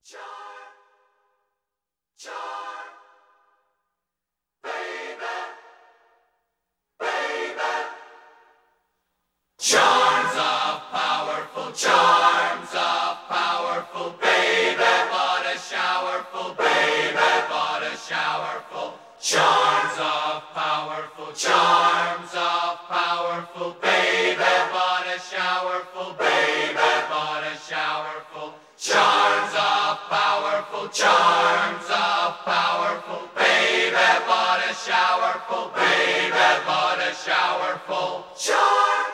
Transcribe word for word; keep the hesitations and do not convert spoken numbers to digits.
Charm, charm, baby, baby. Charms of powerful, charms of powerful, baby. What a showerful, baby. What a showerful. Charms of powerful, charms of powerful, baby. What a showerful, baby. What a showerful. Charms of powerful, charms of powerful, baby. What a showerful, baby. What a showerful. Charms.